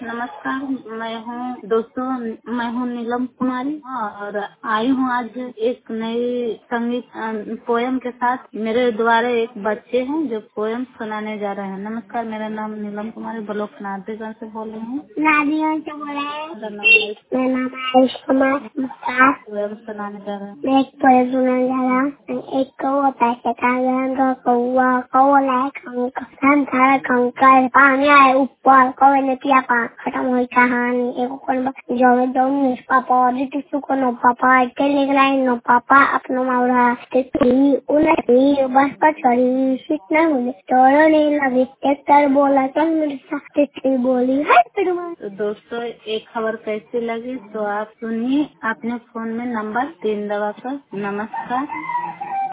नमस्कार, मैं हूँ नीलम कुमारी और आई हूँ आज एक नई संगीत पोयम के साथ। मेरे द्वारा एक बच्चे हैं जो पोयम सुनाने जा रहे हैं। नमस्कार, मेरा नाम नीलम कुमारी ब्लॉक नारदीगंज से बोल रही हूँ। नारदीगंज से बोल रहे हैं। मेरा नाम आयुष कुमार। पोयम सुनाने जा रहे हैं। मैं एक पोयम सुनाने जा रहा हूँ। एक कौवा पैसे का कौवा कौवा लाए संसार कंकर पानी आए ऊपर कौवे ने पिया पान खत्म हुई कहानी। एक जो पापा टिशू को नो पापा के लिखलाई नो पापा अपनो मावड़ा उन्हें बस पर चढ़ी सीट न हुई चोरों ने लगी ट्रैक्टर बोला चल मेरी बोली है। तो दोस्तों, एक खबर कैसी लगी तो आप सुनिए अपने फोन में नंबर 3 दबाकर। नमस्कार।